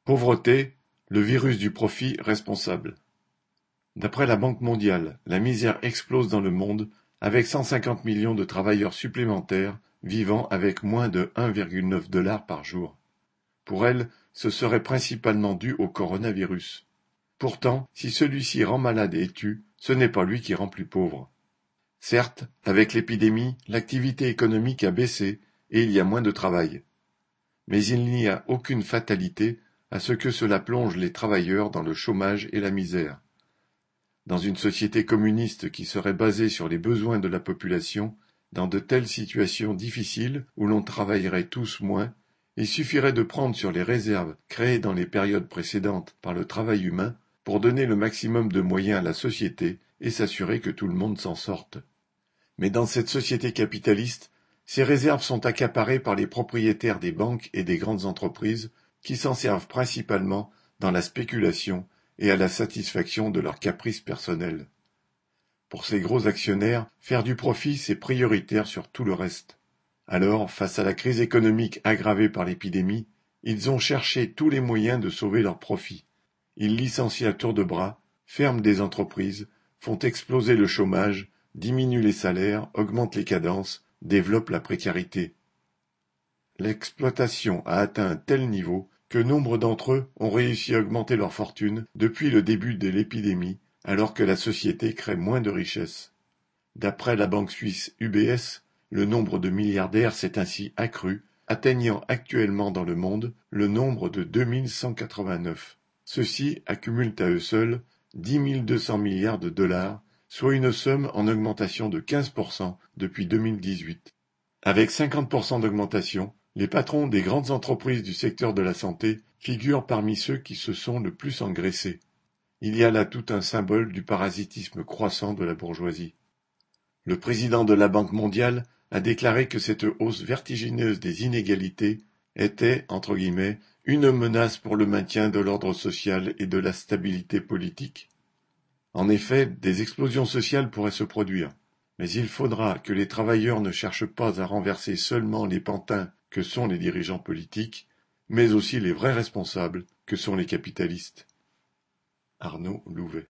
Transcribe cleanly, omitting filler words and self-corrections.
Pauvreté, le virus du profit responsable. D'après la Banque mondiale, la misère explose dans le monde, avec 150 millions de travailleurs supplémentaires vivant avec moins de 1,9 $ par jour. Pour elle, ce serait principalement dû au coronavirus. Pourtant, si celui-ci rend malade et tue, ce n'est pas lui qui rend plus pauvre. Certes, avec l'épidémie, l'activité économique a baissé et il y a moins de travail. Mais il n'y a aucune fatalité à ce que cela plonge les travailleurs dans le chômage et la misère. Dans une société communiste qui serait basée sur les besoins de la population, dans de telles situations difficiles où l'on travaillerait tous moins, il suffirait de prendre sur les réserves créées dans les périodes précédentes par le travail humain pour donner le maximum de moyens à la société et s'assurer que tout le monde s'en sorte. Mais dans cette société capitaliste, ces réserves sont accaparées par les propriétaires des banques et des grandes entreprises qui s'en servent principalement dans la spéculation et à la satisfaction de leurs caprices personnels. Pour ces gros actionnaires, faire du profit, c'est prioritaire sur tout le reste. Alors, face à la crise économique aggravée par l'épidémie, ils ont cherché tous les moyens de sauver leurs profits. Ils licencient à tour de bras, ferment des entreprises, font exploser le chômage, diminuent les salaires, augmentent les cadences, développent la précarité. L'exploitation a atteint un tel niveau que nombre d'entre eux ont réussi à augmenter leur fortune depuis le début de l'épidémie, alors que la société crée moins de richesses. D'après la banque suisse UBS, le nombre de milliardaires s'est ainsi accru, atteignant actuellement dans le monde le nombre de 2189. Ceux-ci accumulent à eux seuls 10 200 milliards de dollars, soit une somme en augmentation de 15% depuis 2018. Avec 50% d'augmentation, les patrons des grandes entreprises du secteur de la santé figurent parmi ceux qui se sont le plus engraissés. Il y a là tout un symbole du parasitisme croissant de la bourgeoisie. Le président de la Banque mondiale a déclaré que cette hausse vertigineuse des inégalités était, entre guillemets, une menace pour le maintien de l'ordre social et de la stabilité politique. En effet, des explosions sociales pourraient se produire, mais il faudra que les travailleurs ne cherchent pas à renverser seulement les pantins que sont les dirigeants politiques, mais aussi les vrais responsables que sont les capitalistes. Arnaud Louvet.